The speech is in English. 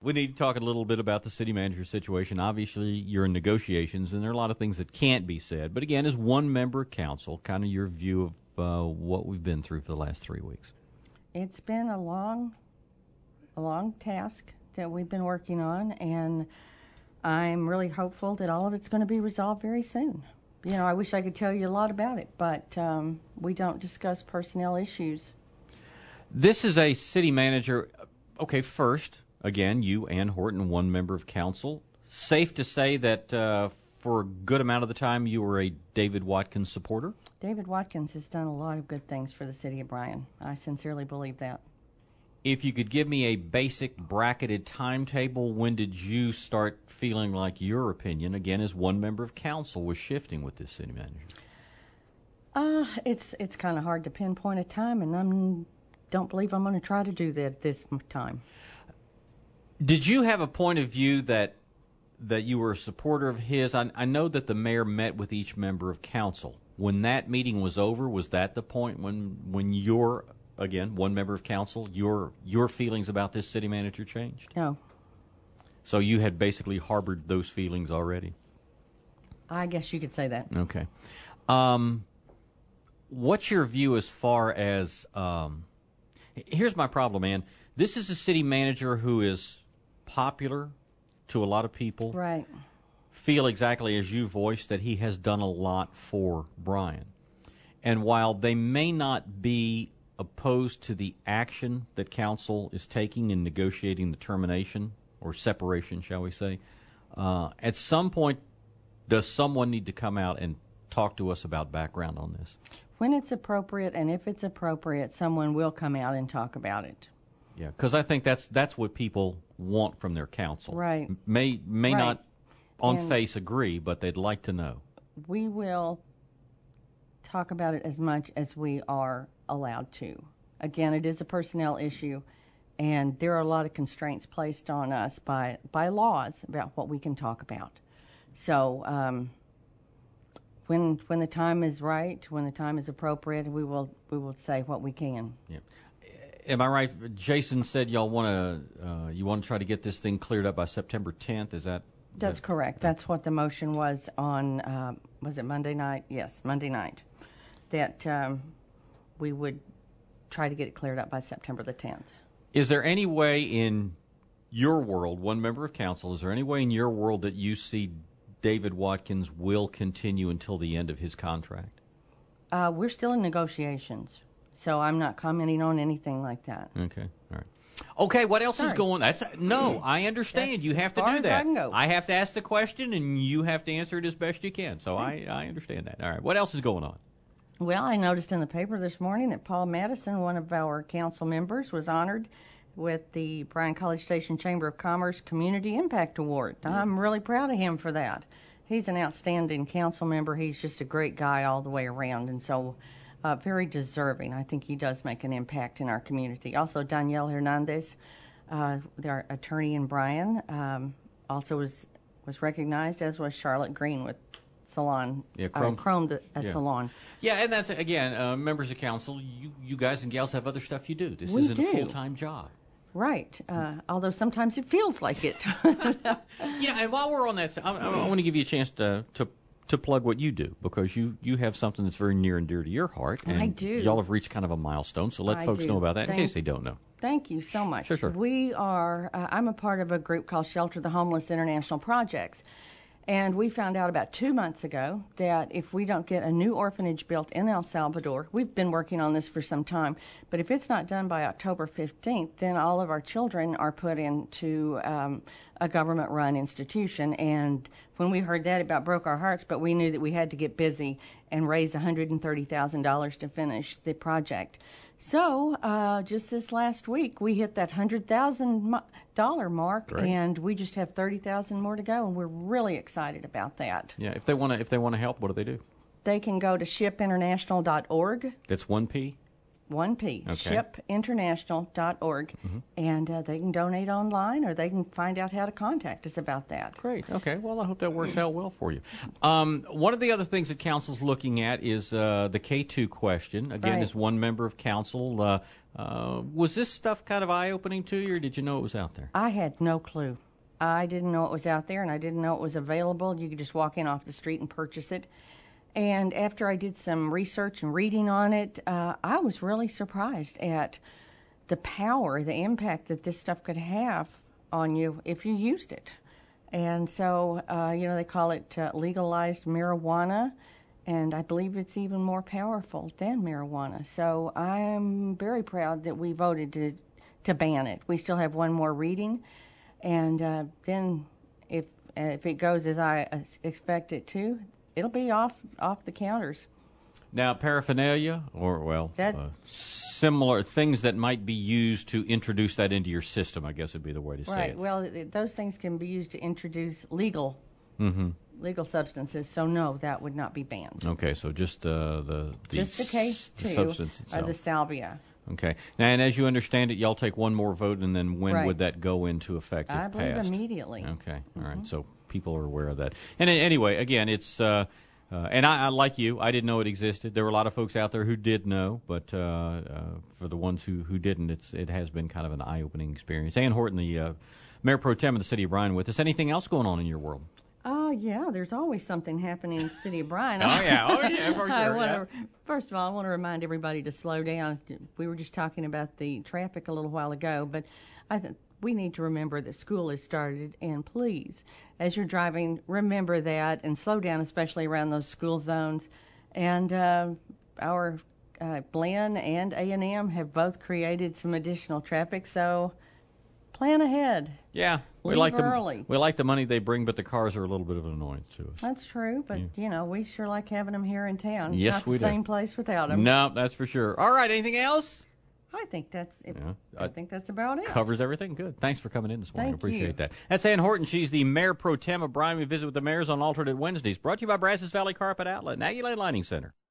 we need to talk a little bit about the city manager situation. Obviously, you're in negotiations, and there are a lot of things that can't be said. But again, as one member of council, kind of your view of what we've been through for the last 3 weeks. It's been a long task that we've been working on, and I'm really hopeful that all of it's going to be resolved very soon. You know, I wish I could tell you a lot about it, but we don't discuss personnel issues. This is a city manager. Okay, first, again, you, Ann Horton, one member of council. Safe to say that for a good amount of the time you were a David Watkins supporter? David Watkins has done a lot of good things for the city of Bryan. I sincerely believe that. If you could give me a basic bracketed timetable, when did you start feeling like your opinion, again, as one member of council, was shifting with this city manager? It's kind of hard to pinpoint a time, and I don't believe I'm going to try to do that at this time. Did you have a point of view that you were a supporter of his? I know that the mayor met with each member of council. When that meeting was over, was that the point when you're, again, one member of council, your feelings about this city manager changed? No. So you had basically harbored those feelings already? I guess you could say that. Okay. What's your view as far as... here's my problem, Ann. This is a city manager who is popular to a lot of people. Right. Feel exactly as you voiced that he has done a lot for Bryan. And while they may not be opposed to the action that council is taking in negotiating the termination or separation, shall we say, at some point, does someone need to come out and talk to us about background on this? When it's appropriate, and if it's appropriate, someone will come out and talk about it. Yeah, because I think that's what people want from their council. Right. May right. not on face agree, but they'd like to know. We will talk about it as much as we are allowed to. Again, it is a personnel issue, and there are a lot of constraints placed on us by laws about what we can talk about. So when the time is right, when the time is appropriate, we will say what we can. Yeah. Am I right? Jason said y'all want to try to get this thing cleared up by September 10th. That's correct. That's what the motion was on. Was it Monday night? Yes, Monday night. That we would try to get it cleared up by September the 10th. Is there any way in your world, one member of council, is there any way in your world that you see David Watkins will continue until the end of his contract? We're still in negotiations, so I'm not commenting on anything like that. Okay, all right. Okay, what else is going on? No, I understand. You have to do that. I have to ask the question, and you have to answer it as best you can. So I understand that. All right, what else is going on? Well, I noticed in the paper this morning that Paul Madison, one of our council members, was honored with the Bryan College Station Chamber of Commerce Community Impact Award. I'm really proud of him for that. He's an outstanding council member. He's just a great guy all the way around, and so very deserving. I think he does make an impact in our community. Also, Danielle Hernandez, their attorney in Bryan, also was recognized, as was Charlotte Green with Salon, Chrome Salon. Yeah, and that's, again, members of council, you guys and gals have other stuff you do. This isn't a full-time job. Right, although sometimes it feels like it. Yeah, and while we're on that, I want to give you a chance to plug what you do, because you have something that's very near and dear to your heart. And I do. Y'all have reached kind of a milestone, so let folks know about that in case they don't know. Thank you so much. Sure. We are, I'm a part of a group called Shelter the Homeless International Projects. And we found out about 2 months ago that if we don't get a new orphanage built in El Salvador, we've been working on this for some time, but if it's not done by October 15th, then all of our children are put into a government-run institution. And when we heard that, it about broke our hearts, but we knew that we had to get busy and raise $130,000 to finish the project. So just this last week, we hit that $100,000 mark, Great. And we just have $30,000 more to go, and we're really excited about that. Yeah, if they want to help, what do they do? They can go to shipinternational.org. That's one P? 1P, Okay. shipinternational.org, and they can donate online, or they can find out how to contact us about that. Great. Okay. Well, I hope that works out well for you. One of the other things that council's looking at is the K2 question. Again, Right. as one member of council, was this stuff kind of eye-opening to you, or did you know it was out there? I had no clue. I didn't know it was out there, and I didn't know it was available. You could just walk in off the street and purchase it. And after I did some research and reading on it, I was really surprised at the power, the impact that this stuff could have on you if you used it. And so, they call it legalized marijuana, and I believe it's even more powerful than marijuana. So I'm very proud that we voted to ban it. We still have one more reading, and then if it goes as I expect it to, it'll be off the counters. Now, paraphernalia, or, similar things that might be used to introduce that into your system, I guess would be the way to say Right. it. Well, those things can be used to introduce legal substances. So no, that would not be banned. Okay, so just the K2 substance or itself. the salvia. Okay. Now, and as you understand it, y'all take one more vote, and then when Right. would that go into effect if I believe passed? immediately. Okay. All right. So people are aware of that. And anyway, again, it's and I like you, I didn't know it existed. There were a lot of folks out there who did know, but for the ones who didn't, it has been kind of an eye-opening experience. Ann Horton, the Mayor Pro Tem of the City of Bryan, with us. Anything else going on in your world? Oh, yeah, there's always something happening in the city of Bryan. Oh, yeah, for sure. First of all, I want to remind everybody to slow down. We were just talking about the traffic a little while ago, but I think we need to remember that school has started, and please, as you're driving, remember that and slow down, especially around those school zones. And our Glenn and A&M have both created some additional traffic, so plan ahead. Yeah, we Leave like early. we like the money they bring, but the cars are a little bit of an annoyance to us. That's true, but, we sure like having them here in town. Yes, Not we the do. same place without them. No, that's for sure. All right, anything else? I think that's it. Yeah. I think that's about it. Covers everything. Good. Thanks for coming in this morning. Thank Appreciate you. that. That's Ann Horton. She's the Mayor Pro Tem of Bryan. We visit with the mayors on alternate Wednesdays. Brought to you by Brazos Valley Carpet Outlet and Aggie Lane Lining Center.